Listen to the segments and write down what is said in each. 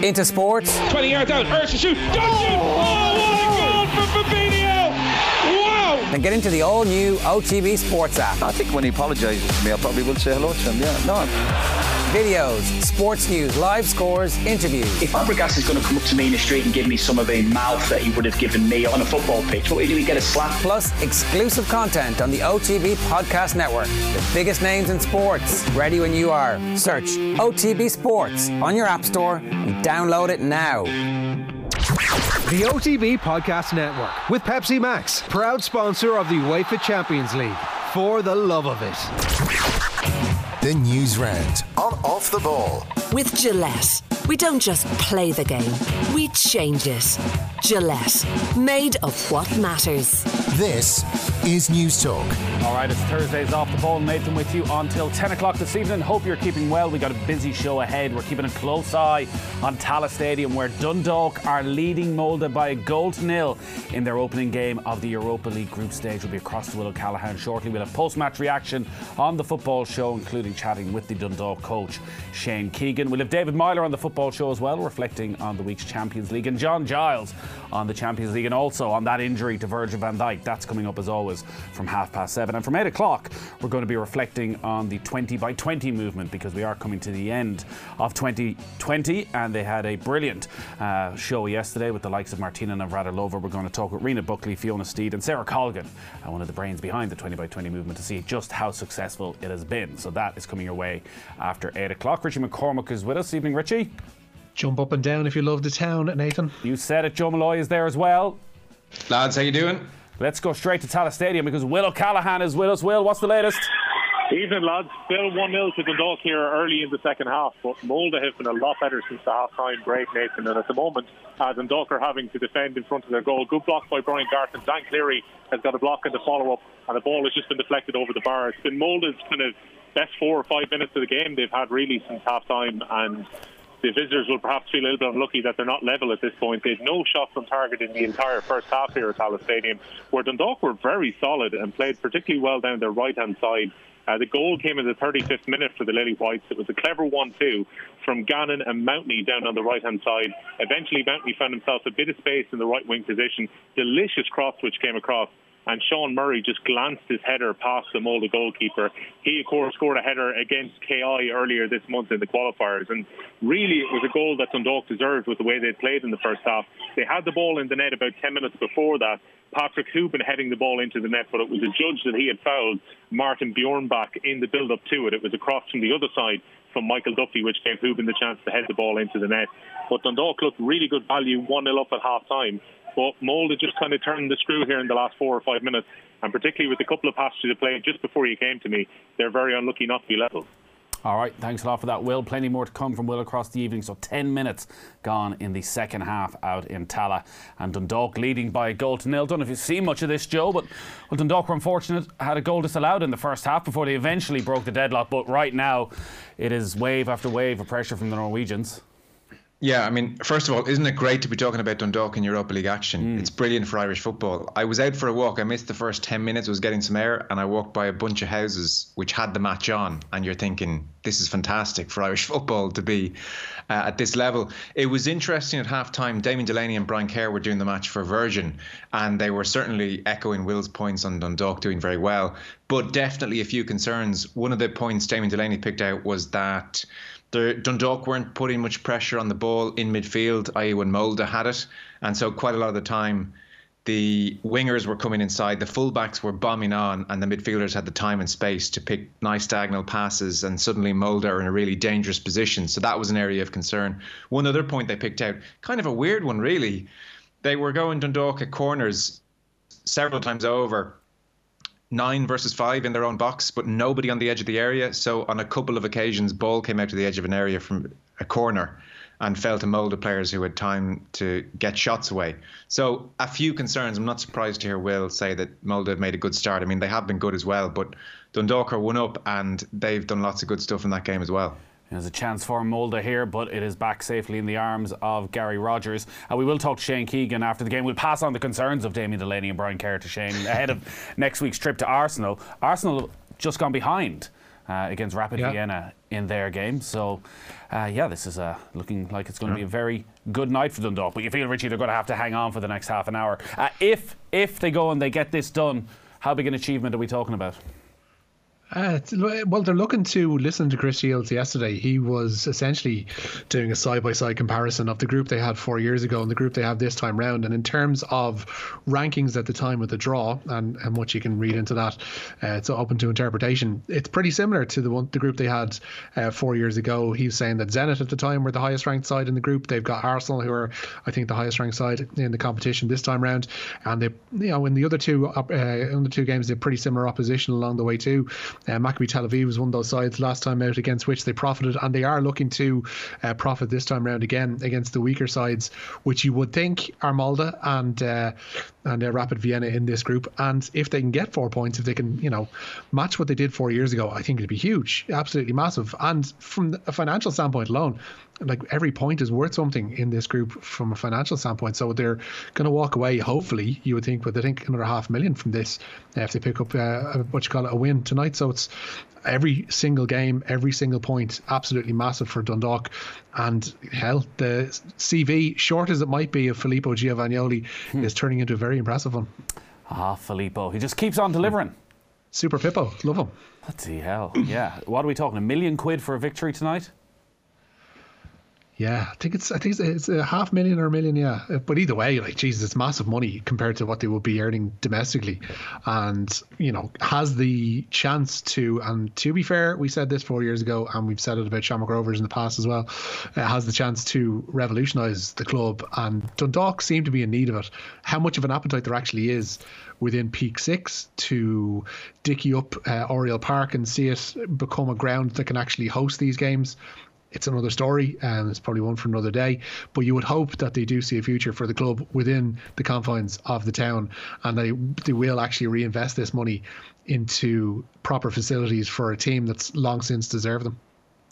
Into sports. 20 yards out, Ursa shoot, don't shoot! Oh, what a goal for Fabinho! Wow! Then get into the all-new OTB Sports app. I think when he apologises to me, I probably will say hello to him, yeah. No. Videos, sports news, live scores, interviews. If Fabregas is going to come up to me in the street and give me some of the mouth that he would have given me on a football pitch, what do we get a slap? Plus exclusive content on the OTB Podcast Network. The biggest names in sports. Ready when you are. Search OTB Sports on your app store and download it now. The OTB Podcast Network with Pepsi Max, proud sponsor of the UEFA Champions League. For the love of it. The news round on Off the Ball. With Gillette, we don't just play the game, we change it. Gillette, made of what matters. This is News Talk. All right, it's Thursday's Off the Ball. Nathan with you until 10 o'clock this evening. Hope you're keeping well. We got a busy show ahead. We're keeping a close eye on Tallaght Stadium, where Dundalk are leading Molde by 1-0 in their opening game of the Europa League group stage. We'll be across to Will O'Callaghan shortly. We'll have post-match reaction on the football show, including chatting with the Dundalk coach, Shane Keegan. We'll have David Myler on the football show as well, reflecting on the week's Champions League, and John Giles on the Champions League, and also on that injury to Virgil van Dijk. That's coming up as always from 7:30. And from 8 o'clock, we're going to be reflecting on the 20 by 20 movement, because we are coming to the end of 2020, and they had a brilliant show yesterday with the likes of Martina Navratilova. We're going to talk with Rena Buckley, Fiona Steed and Sarah Colgan, one of the brains behind the 20 by 20 movement, to see just how successful it has been. So that is coming your way after 8 o'clock. Richie McCormick is with us. Evening, Richie. Jump up and down if you love the town, Nathan. You said it. Joe Malloy is there as well. Lads, how you doing? Let's go straight to Tallaght Stadium, because Will O'Callaghan is with us. Will, what's the latest? Evening, lads. Still 1-0 to Dundalk here early in the second half, but Molde have been a lot better since the half-time break, Nathan, and at the moment Dundalk are having to defend in front of their goal. Good block by Brian Garth, and Dan Cleary has got a block in the follow-up, and the ball has just been deflected over the bar. It's been Molde's kind of best 4 or 5 minutes of the game they've had really since half-time, and the visitors will perhaps feel a little bit unlucky that they're not level at this point. They had no shots on target in the entire first half here at Tallaght Stadium, where Dundalk were very solid and played particularly well down their right-hand side. The goal came in the 35th minute for the Lily Whites. It was a clever 1-2 from Gannon and Mountney down on the right-hand side. Eventually, Mountney found himself a bit of space in the right-wing position. Delicious cross which came across, and Sean Murray just glanced his header past the Molde goalkeeper. He, of course, scored a header against KI earlier this month in the qualifiers, and really it was a goal that Dundalk deserved with the way they played in the first half. They had the ball in the net about 10 minutes before that. Patrick Hooben heading the ball into the net, but it was a judge that he had fouled Martin Bjornbach in the build-up to it. It was a cross from the other side from Michael Duffy, which gave Hooben the chance to head the ball into the net. But Dundalk looked really good value, 1-0 up at half-time. But Molde just kind of turned the screw here in the last 4 or 5 minutes, and particularly with a couple of passes they played just before you came to me, they're very unlucky not to be level. All right, thanks a lot for that, Will. Plenty more to come from Will across the evening. So 10 minutes gone in the second half out in Tallaght, and Dundalk leading by 1-0. Don't know if you've seen much of this, Joe, but Dundalk were unfortunate, had a goal disallowed in the first half before they eventually broke the deadlock. But right now, it is wave after wave of pressure from the Norwegians. Yeah, I mean, first of all, isn't it great to be talking about Dundalk in Europa League action? It's brilliant for Irish football. I was out for a walk. I missed the first 10 minutes. I was getting some air, and I walked by a bunch of houses which had the match on. And you're thinking, this is fantastic for Irish football to be at this level. It was interesting at half-time. Damien Delaney and Brian Kerr were doing the match for Virgin, and they were certainly echoing Will's points on Dundalk doing very well. But definitely a few concerns. One of the points Damien Delaney picked out was that Dundalk weren't putting much pressure on the ball in midfield, i.e. when Molde had it. And so quite a lot of the time, the wingers were coming inside, the fullbacks were bombing on, and the midfielders had the time and space to pick nice diagonal passes, and suddenly Molde are in a really dangerous position. So that was an area of concern. One other point they picked out, kind of a weird one really, they were going Dundalk at corners several times over, 9 versus 5 in their own box, but nobody on the edge of the area. So on a couple of occasions, ball came out to the edge of an area from a corner and fell to Molde players who had time to get shots away. So a few concerns. I'm not surprised to hear Will say that Molde have made a good start. I mean, they have been good as well, but Dundalk are 1-up, and they've done lots of good stuff in that game as well. There's a chance for Molde here, but it is back safely in the arms of Gary Rogers. We will talk to Shane Keegan after the game. We'll pass on the concerns of Damien Delaney and Brian Kerr to Shane ahead of next week's trip to Arsenal. Arsenal just gone behind against Rapid Vienna in their game. So, this is looking like it's going to be a very good night for Dundalk. But you feel, Richie, they're going to have to hang on for the next half an hour. If they go and they get this done, how big an achievement are we talking about? Well, they're looking to listen to Chris Shields yesterday. He was essentially doing a side-by-side comparison of the group they had 4 years ago and the group they have this time round. And in terms of rankings at the time of the draw, and much you can read into that, it's open to interpretation. It's pretty similar to the group they had 4 years ago. He's saying that Zenit at the time were the highest ranked side in the group. They've got Arsenal, who are, I think, the highest ranked side in the competition this time round. And they, in the other two games, they had pretty similar opposition along the way too. Maccabi Tel Aviv was one of those sides last time out against which they profited, and they are looking to profit this time round again against the weaker sides, which you would think are Molde and Rapid Vienna in this group. And if they can get 4 points, if they can match what they did 4 years ago, I think it'd be huge, absolutely massive. And from a financial standpoint alone, like, every point is worth something in this group from a financial standpoint. So they're going to walk away, hopefully, you would think, with another $500,000 from this if they pick up a win tonight. So it's every single game, every single point, absolutely massive for Dundalk. And hell, the CV, short as it might be, of Filippo Giovagnoli is turning into a very impressive one. Filippo, he just keeps on delivering. Super Pippo, love him. Bloody hell, yeah. What are we talking, £1 million for a victory tonight? Yeah, I think it's $500,000 or $1 million, yeah. But either way, like, Jesus, it's massive money compared to what they would be earning domestically, and has the chance to. And to be fair, we said this 4 years ago, and we've said it about Shamrock Rovers in the past as well. Has the chance to revolutionise the club, and Dundalk seem to be in need of it. How much of an appetite there actually is within Peak 6 to dicky up Oriel Park and see it become a ground that can actually host these games, it's another story, and it's probably one for another day. But you would hope that they do see a future for the club within the confines of the town, and they will actually reinvest this money into proper facilities for a team that's long since deserved them.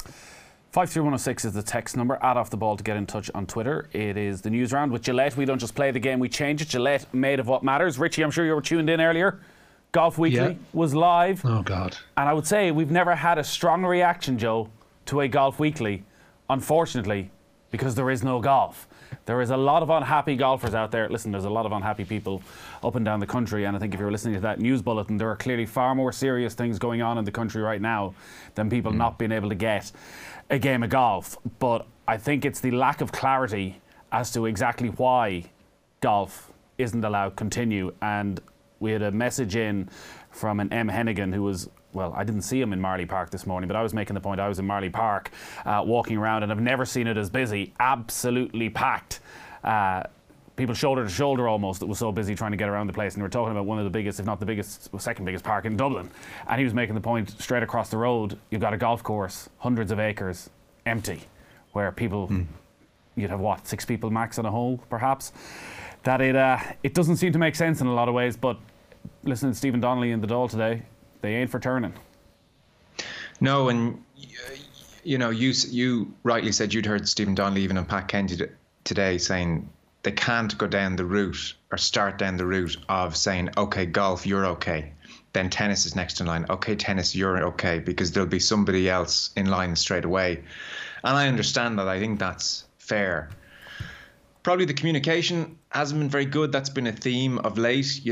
53106 is the text number. Add off the ball to get in touch on Twitter. It is the news round with Gillette. We don't just play the game, we change it. Gillette, made of what matters. Richie, I'm sure you were tuned in earlier. Golf Weekly was live. Oh, God. And I would say we've never had a strong reaction, Joe, to a Golf Weekly, unfortunately, because there is no golf. There is a lot of unhappy golfers out there. Listen, there's a lot of unhappy people up and down the country, and I think if you're listening to that news bulletin, there are clearly far more serious things going on in the country right now than people not being able to get a game of golf. But I think it's the lack of clarity as to exactly why golf isn't allowed to continue. And we had a message in from an M. Hennigan who was, well, I didn't see him in Marley Park this morning, but I was making the point I was in Marley Park walking around, and I've never seen it as busy. Absolutely packed. People shoulder to shoulder almost. It was so busy trying to get around the place. And we were talking about one of the biggest, if not the biggest, second biggest park in Dublin. And he was making the point, straight across the road, you've got a golf course, hundreds of acres, empty, where people, you'd have what, 6 people max on a hole, perhaps. That it doesn't seem to make sense in a lot of ways, but listening to Stephen Donnelly in the Dáil today, they ain't for turning. No, and you rightly said you'd heard Stephen Donnelly even on Pat Kenty today saying they can't go down the route or start down the route of saying, okay, golf, you're okay. Then tennis is next in line. Okay, tennis, you're okay, because there'll be somebody else in line straight away. And I understand that. I think that's fair. Probably the communication hasn't been very good. That's been a theme of late.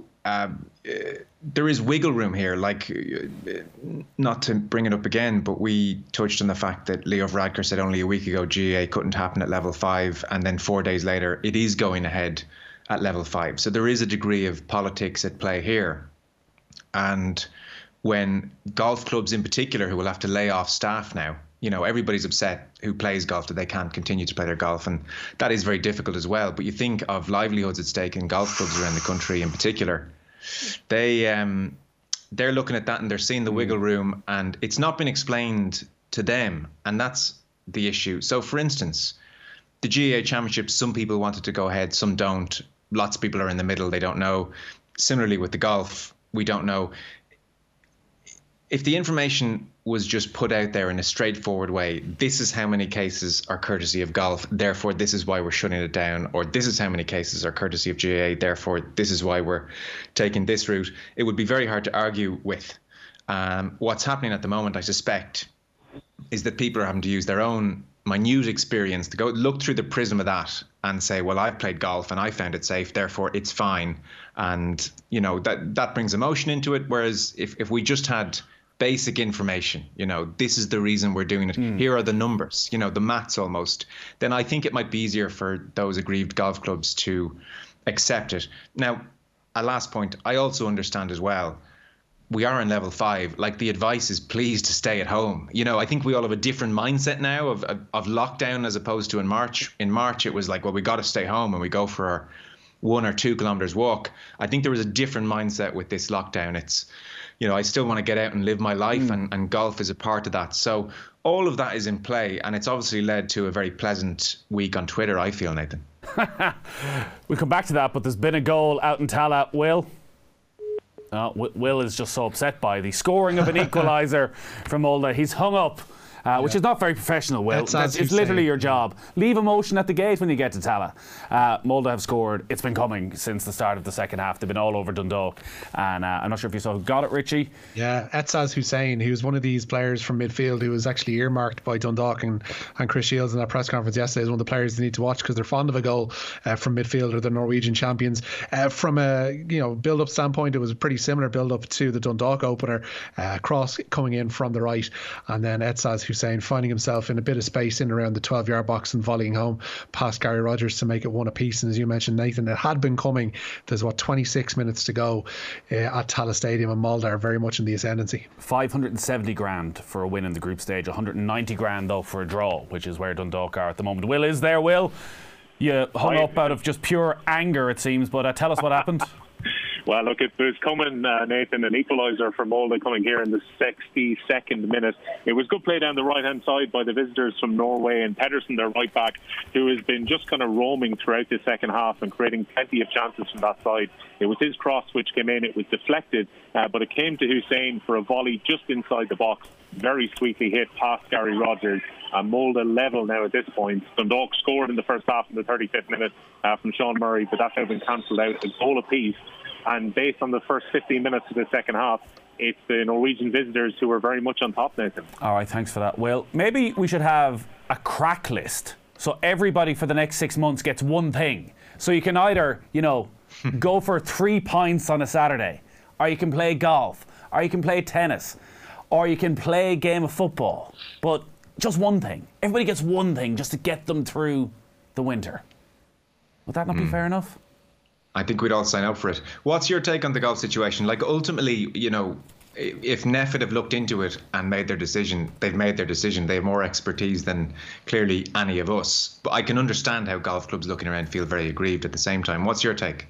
There is wiggle room here, like, not to bring it up again, but we touched on the fact that Leo Varadkar said only a week ago GAA couldn't happen at level 5, and then 4 days later it is going ahead at level 5. So there is a degree of politics at play here. And when golf clubs in particular, who will have to lay off staff now, everybody's upset who plays golf that they can't continue to play their golf, and that is very difficult as well. But you think of livelihoods at stake in golf clubs around the country in particular. They're looking at that and they're seeing the wiggle room, and it's not been explained to them, and that's the issue. So, for instance, the GAA Championships, some people wanted to go ahead, some don't. Lots of people are in the middle, they don't know. Similarly with the golf, we don't know. If the information was just put out there in a straightforward way, this is how many cases are courtesy of golf, therefore this is why we're shutting it down, or this is how many cases are courtesy of GAA, therefore this is why we're taking this route, it would be very hard to argue with. What's happening at the moment, I suspect, is that people are having to use their own minute experience to go look through the prism of that and say, well, I've played golf and I found it safe, therefore it's fine. And, you know, that brings emotion into it. Whereas if we just had basic information, you know, this is the reason we're doing it, here are the numbers, you know, the maths almost, then I think it might be easier for those aggrieved golf clubs to accept it. Now, a last point, I also understand as well, we are in level 5. Like, the advice is please to stay at home. You know, I think we all have a different mindset now of lockdown as opposed to in March. In March, it was like, well, we got to stay home and we go for our 1 or 2 kilometers walk. I think there was a different mindset with this lockdown. It's, you know, I still want to get out and live my life, and golf is a part of that. So all of that is in play, and it's obviously led to a very pleasant week on Twitter, I feel, Nathan. We'll come back to that, but there's been a goal out in Tallaght, Will. Will is just so upset by the scoring of an equaliser from Molde. He's hung up, which is not very professional, Will. It's literally your job. Leave emotion at the gate when you get to Tallaght. Molde have scored. It's been coming since the start of the second half. They've been all over Dundalk. And I'm not sure if you saw who got it, Richie. Yeah, Etzaz Hussein. He was one of these players from midfield who was actually earmarked by Dundalk and Chris Shields in that press conference yesterday as one of the players they need to watch because they're fond of a goal from midfield. Or the Norwegian champions. From a build-up standpoint, it was a pretty similar build-up to the Dundalk opener. Cross coming in from the right, and then Etzaz Hussein finding himself in a bit of space in around the 12-yard box and volleying home past Gary Rogers to make it 1 apiece. And as you mentioned, Nathan, it had been coming. There's 26 minutes to go at Tallaght Stadium, and Molde are very much in the ascendancy. 570 grand for a win in the group stage, 190 grand though for a draw, which is where Dundalk are at the moment. Will is there, Will? You hung up out of just pure anger, it seems, but tell us what happened. Well, look, it was coming, Nathan, an equaliser for Molde coming here in the 62nd minute. It was good play down the right-hand side by the visitors from Norway, and Pedersen, their right-back, who has been just kind of roaming throughout the second half and creating plenty of chances from that side. It was his cross which came in. It was deflected, but it came to Hussein for a volley just inside the box. Very sweetly hit past Gary Rogers. And Molde level now at this point. Dundalk scored in the first half in the 35th minute from Sean Murray, but that's now been cancelled out. A goal apiece. And based on the first 15 minutes of the second half, it's the Norwegian visitors who are very much on top, Nathan. All right, thanks for that, Will. Maybe we should have a crack list. So everybody for the next 6 months gets one thing. So you can either, go for 3 pints on a Saturday, or you can play golf, or you can play tennis, or you can play a game of football. But just one thing. Everybody gets one thing just to get them through the winter. Would that not be fair enough? I think we'd all sign up for it. What's your take on the golf situation? Like, ultimately, if Neffet have looked into it and made their decision, they've made their decision. They have more expertise than clearly any of us. But I can understand how golf clubs looking around feel very aggrieved at the same time. What's your take?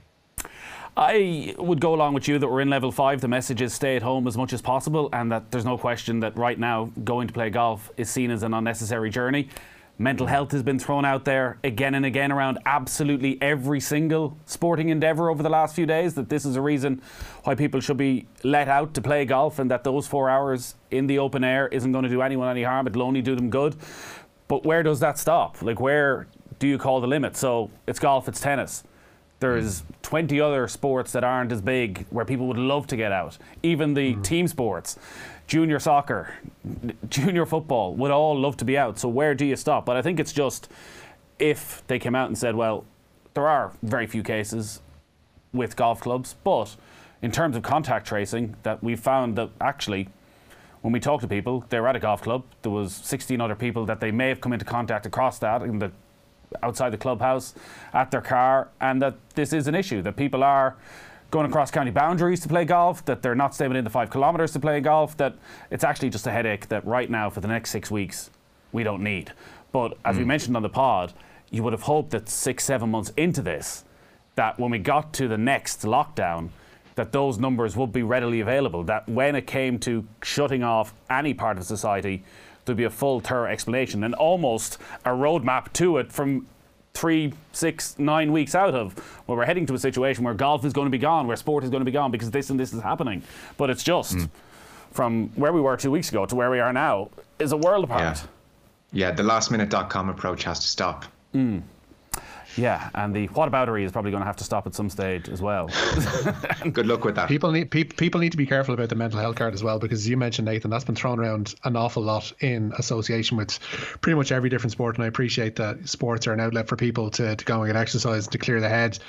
I would go along with you that we're in level 5. The message is stay at home as much as possible, and that there's no question that right now going to play golf is seen as an unnecessary journey. Mental health has been thrown out there again and again around absolutely every single sporting endeavour over the last few days, that this is a reason why people should be let out to play golf, and that those 4 hours in the open air isn't going to do anyone any harm. It'll only do them good. But where does that stop? Like, where do you call the limit? So it's golf, it's tennis. There's 20 other sports that aren't as big where people would love to get out. Even the team sports, junior soccer, junior football would all love to be out. So where do you stop? But I think it's just if they came out and said, well, there are very few cases with golf clubs, but in terms of contact tracing, that we've found that actually when we talk to people, they were at a golf club, there was 16 other people that they may have come into contact across that in the outside the clubhouse, at their car, and that this is an issue, that people are going across county boundaries to play golf, that they're not staying within the 5 kilometres to play golf, that it's actually just a headache that right now for the next 6 weeks we don't need. But as we mentioned on the pod, you would have hoped that 6-7 months into this, that when we got to the next lockdown, that those numbers would be readily available, that when it came to shutting off any part of society, there'd be a full, thorough explanation and almost a roadmap to it from 3, 6, 9 weeks out of, where we're heading to a situation where golf is going to be gone, where sport is going to be gone because this and this is happening. But it's just from where we were 2 weeks ago to where we are now is a world apart. Yeah, the lastminute.com approach has to stop. Yeah, and the whataboutery is probably going to have to stop at some stage as well. Good luck with that. People need to be careful about the mental health card as well, because as you mentioned, Nathan, that's been thrown around an awful lot in association with pretty much every different sport, and I appreciate that sports are an outlet for people to go and get exercise, to clear the head,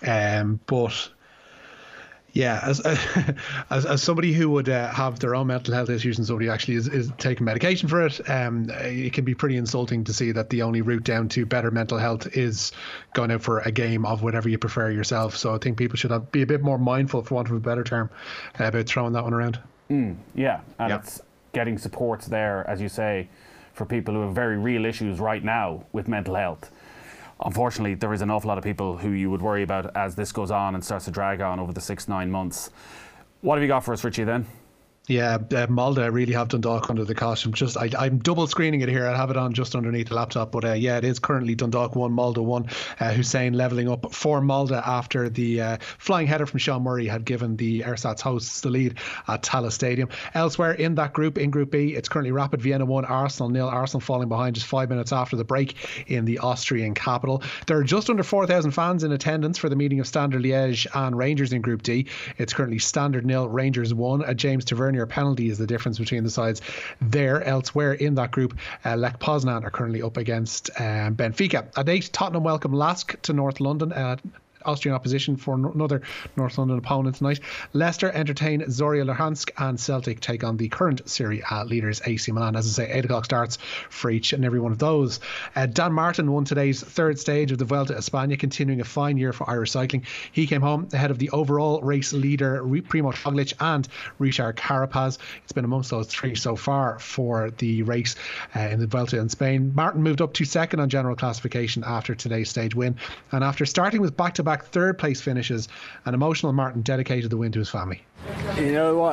but yeah, as somebody who would have their own mental health issues and somebody who actually is taking medication for it, it can be pretty insulting to see that the only route down to better mental health is going out for a game of whatever you prefer yourself. So I think people should be a bit more mindful, for want of a better term, about throwing that one around. Yeah, and it's getting supports there, as you say, for people who have very real issues right now with mental health. Unfortunately, there is an awful lot of people who you would worry about as this goes on and starts to drag on over the 6-9 months. What have you got for us, Richie, then? Yeah, Molde really have Dundalk under the cosh. I'm double screening it here. I have it on just underneath the laptop, but it is currently Dundalk 1, Molde 1. Hussein levelling up for Molde after the flying header from Sean Murray had given the Ersatz hosts the lead at Tallaght Stadium. Elsewhere in that group, in Group B, it's currently Rapid Vienna 1, Arsenal 0. Arsenal falling behind just 5 minutes after the break in the Austrian capital. There are just under 4,000 fans in attendance for the meeting of Standard Liège and Rangers in Group D. It's currently Standard 0, Rangers 1. A James Tavernier penalty is the difference between the sides there. Elsewhere in that group, Lech Poznan are currently up against Benfica. At 8, Tottenham welcome Lask to North London. Austrian opposition for another North London opponent tonight. Leicester entertain Zorya Luhansk, and Celtic take on the current Serie A leaders AC Milan. As I say, 8 o'clock starts for each and every one of those. Dan Martin won today's third stage of the Vuelta a España, continuing a fine year for Irish cycling. He came home ahead of the overall race leader Primož Roglič and Richard Carapaz. It's been amongst those three so far for the race in the Vuelta in Spain. Martin moved up to second on general classification after today's stage win, and after starting with back-to-back third place finishes, an emotional Martin dedicated the win to his family. You know what,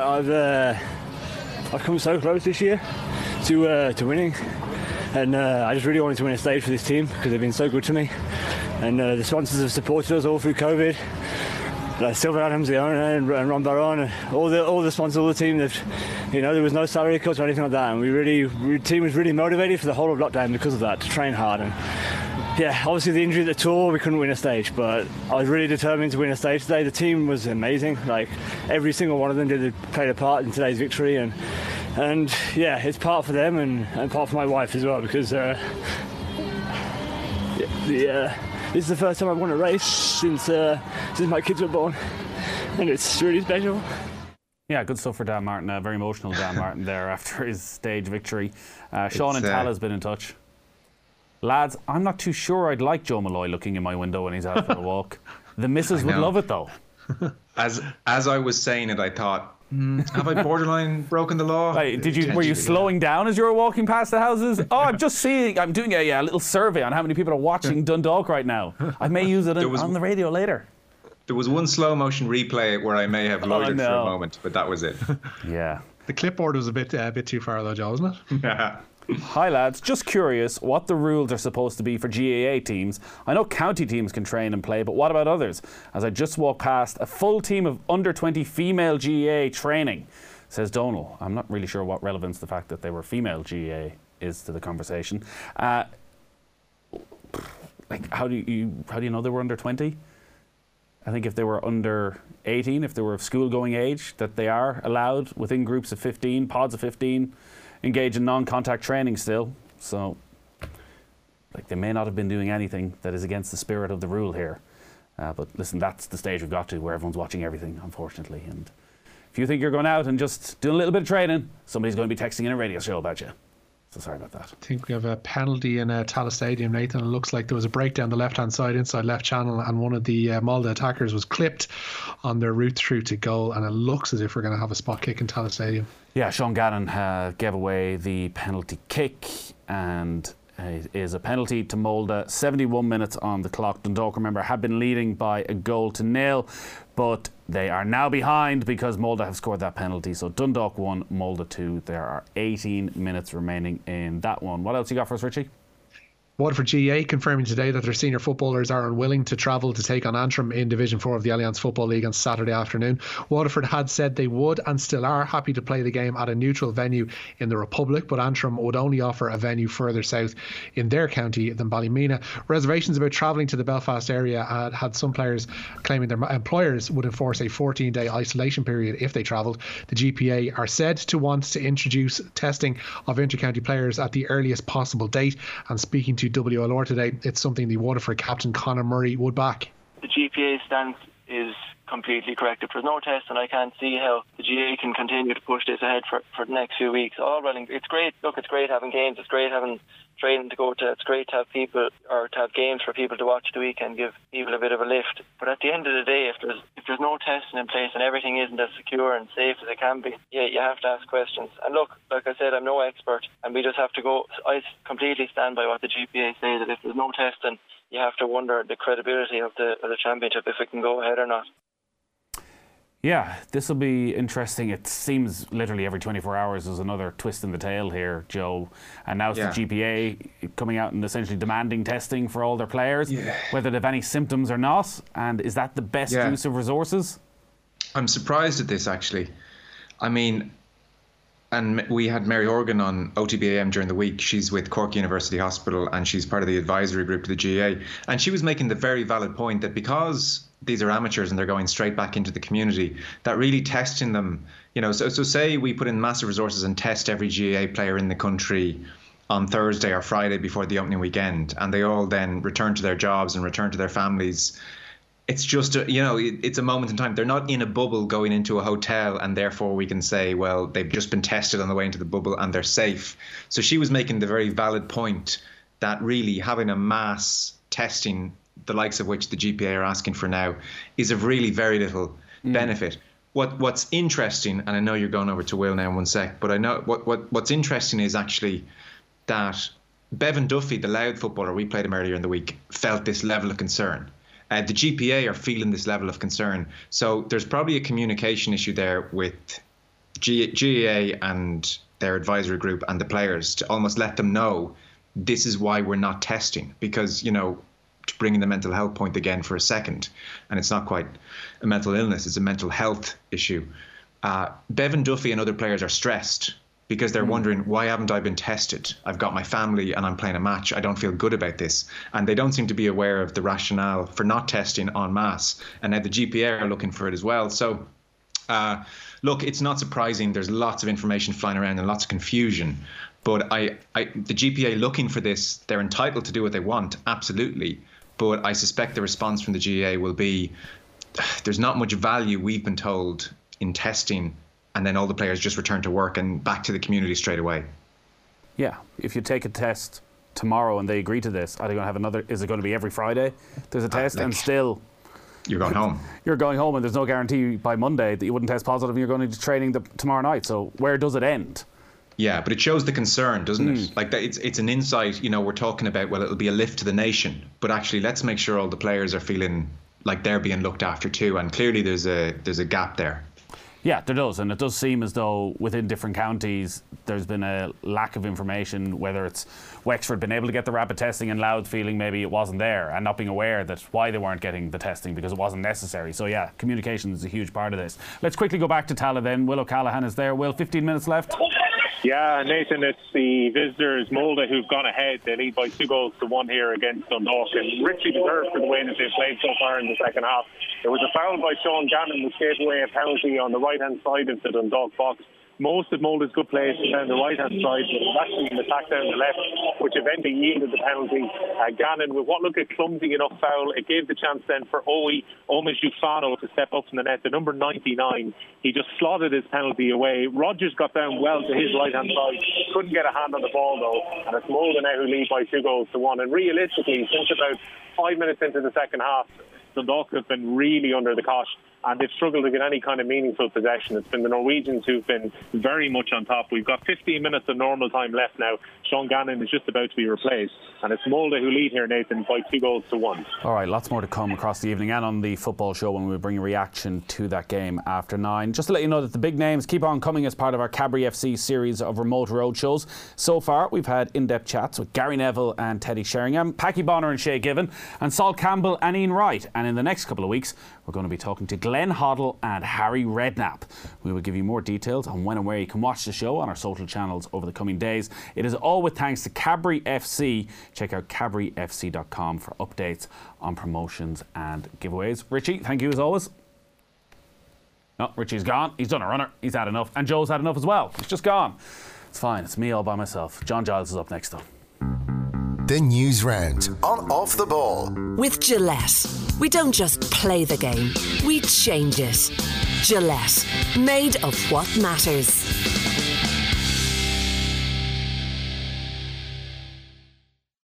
I've come so close this year to winning, and I just really wanted to win a stage for this team because they've been so good to me, and the sponsors have supported us all through COVID. Silver Adams, the owner, and Ron Baron, and all the sponsors, all the team. There was no salary cuts or anything like that, and the team was really motivated for the whole of lockdown because of that, to train hard. And yeah, obviously the injury at the Tour, we couldn't win a stage, but I was really determined to win a stage today. The team was amazing. Every single one of them played a part in today's victory, and yeah, it's part for them and part for my wife as well, because this is the first time I've won a race since my kids were born, and it's really special. Yeah, good stuff for Dan Martin. Very emotional Dan Martin there after his stage victory. Sean and Tallah's been in touch. Lads, I'm not too sure I'd like Joe Malloy looking in my window when he's out for a walk. The missus would love it though. As I was saying it, I thought, have I borderline broken the law? Were you slowing down as you were walking past the houses? Oh, I'm doing a little survey on how many people are watching Dundalk right now. I may use it on the radio later. There was one slow motion replay where I may have loitered for a moment, but that was it. Yeah. The clipboard was a bit too far though, Joe, wasn't it? Yeah. Hi lads, just curious what the rules are supposed to be for GAA teams. I know county teams can train and play, but what about others? As I just walked past a full team of under 20 female GAA training, says Donal. I'm not really sure what relevance the fact that they were female GAA is to the conversation. How do you know they were under 20? I think if they were under 18, if they were of school-going age, that they are allowed within groups of 15, pods of 15, engage in non-contact training still. So they may not have been doing anything that is against the spirit of the rule here. But listen, that's the stage we've got to, where everyone's watching everything, unfortunately. And if you think you're going out and just doing a little bit of training, somebody's going to be texting in a radio show about you. So sorry about that. I think we have a penalty in Tallaght Stadium, Nathan. It looks like there was a break down the left-hand side, inside left channel, and one of the Molde attackers was clipped on their route through to goal, and it looks as if we're going to have a spot kick in Tallaght Stadium. Yeah, Sean Gannon gave away the penalty kick, and it is a penalty to Molde. 71 minutes on the clock. Dundalk, remember, had been leading by 1-0, but they are now behind because Molde have scored that penalty. So Dundalk 1, Molde 2. There are 18 minutes remaining in that one. What else you got for us, Richie? Waterford GA confirming today that their senior footballers are unwilling to travel to take on Antrim in Division 4 of the Alliance Football League on Saturday afternoon. Waterford had said they would and still are happy to play the game at a neutral venue in the Republic, but Antrim would only offer a venue further south in their county than Ballymena. Reservations about travelling to the Belfast area had some players claiming their employers would enforce a 14-day isolation period if they travelled. The GPA are said to want to introduce testing of inter-county players at the earliest possible date, and speaking to WLR today, it's something the Waterford captain Conor Murray would back. The GPA stance is completely correct. If there's no test, and I can't see how the GA can continue to push this ahead for the next few weeks. All running, it's great. Look, it's great having games. It's great having training to go to. It's great to have people, or to have games for people to watch the weekend, give people a bit of a lift. But at the end of the day, if there's no testing in place and everything isn't as secure and safe as it can be, yeah, you have to ask questions. And look, like I said, I'm no expert, and we just have to go. I completely stand by what the GPA say, that if there's no testing, you have to wonder the credibility of the championship, if it can go ahead or not. Yeah, this will be interesting. It seems literally every 24 hours there's another twist in the tail here, Joe. And now it's the GPA coming out and essentially demanding testing for all their players, whether they have any symptoms or not. And is that the best use of resources? I'm surprised at this, actually. I mean, and we had Mary Horgan on OTBAM during the week. She's with Cork University Hospital and she's part of the advisory group to the GA. And she was making the very valid point that because these are amateurs and they're going straight back into the community, that really testing them, so say we put in massive resources and test every GA player in the country on Thursday or Friday before the opening weekend, and they all then return to their jobs and return to their families. It's just, it's a moment in time. They're not in a bubble going into a hotel, and therefore we can say, well, they've just been tested on the way into the bubble and they're safe. So she was making the very valid point that really having a mass testing, the likes of which the GPA are asking for now, is of really very little benefit. What's interesting, and I know you're going over to Will now in one sec, but I know what's interesting is actually that Bevan Duffy, the Louth footballer, we played him earlier in the week, felt this level of concern. The GPA are feeling this level of concern. So there's probably a communication issue there with GAA and their advisory group and the players to almost let them know this is why we're not testing, because, to bring in the mental health point again for a second, and it's not quite a mental illness, it's a mental health issue. Bevan Duffy and other players are stressed because they're wondering, why haven't I been tested? I've got my family and I'm playing a match. I don't feel good about this. And they don't seem to be aware of the rationale for not testing en masse. And now the GPA are looking for it as well. So, look, it's not surprising. There's lots of information flying around and lots of confusion. But the GPA looking for this, they're entitled to do what they want, absolutely. But I suspect the response from the GAA will be, there's not much value, we've been told, in testing, and then all the players just return to work and back to the community straight away. Yeah, if you take a test tomorrow and they agree to this, are they going to have another? Is it going to be every Friday there's a test, and still you're going home? You're going home, and there's no guarantee by Monday that you wouldn't test positive and you're going to training tomorrow night. So where does it end? Yeah, but it shows the concern, doesn't it? Like it's an insight. We're talking about, well, it'll be a lift to the nation, but actually, let's make sure all the players are feeling like they're being looked after too. And clearly, there's a gap there. Yeah, there does, and it does seem as though within different counties there's been a lack of information, whether it's Wexford being able to get the rapid testing and Louth feeling maybe it wasn't there and not being aware that why they weren't getting the testing because it wasn't necessary. So yeah, communication is a huge part of this. Let's quickly go back to Tallaght then. Will O'Callaghan is there. Will, 15 minutes left? Yeah, Nathan, it's the visitors, Molde, who've gone ahead. They lead by 2-1 here against Dundalk, and richly deserved for the way that they've played so far in the second half. There was a foul by Sean Gannon, which gave away a penalty on the right-hand side of the Dundalk box. Most of Molde's good players down the right-hand side, but it was actually an attack down the left, which eventually yielded the penalty. Gannon, with what looked a clumsy enough foul, it gave the chance then for Omid Ufano to step up from the net. The number 99, he just slotted his penalty away. Rogers got down well to his right-hand side, couldn't get a hand on the ball though, and it's Molde now who lead by 2-1. And realistically, since about 5 minutes into the second half, Dundalk have been really under the cosh and they've struggled to get any kind of meaningful possession. It's been the Norwegians who've been very much on top. We've got 15 minutes of normal time left now. Sean Gannon is just about to be replaced, and it's Molde who lead here, Nathan, by 2-1. All right, lots more to come across the evening and on the football show when we bring a reaction to that game after 9. Just to let you know that the big names keep on coming as part of our Cadbury FC series of remote road shows. So far, we've had in-depth chats with Gary Neville and Teddy Sheringham, Packy Bonner and Shay Given, and Sol Campbell and Ian Wright. And in the next couple of weeks, we're going to be talking to Glenn Hoddle and Harry Redknapp. We will give you more details on when and where you can watch the show on our social channels over the coming days. It is all with thanks to Cadbury FC. Check out cadburyfc.com for updates on promotions and giveaways. Richie, thank you as always. No, Richie's gone. He's done a runner. He's had enough. And Joe's had enough as well. He's just gone. It's fine. It's me all by myself. John Giles is up next though. The News Round on Off the Ball. With Gillette, we don't just play the game, we change it. Gillette, made of what matters.